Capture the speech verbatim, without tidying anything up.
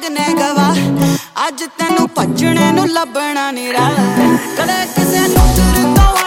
ਲੱਗਨੇ ਗਵਾਹ ਅੱਜ ਤੈਨੂੰ ਭੱਜਣੇ ਨੂੰ ਲੱਭਣਾ ਨੀ ਰਾਹ ਕਦੇ ਕਿਸੇ ਨੂੰ ਤੁਰ ਤੋਂ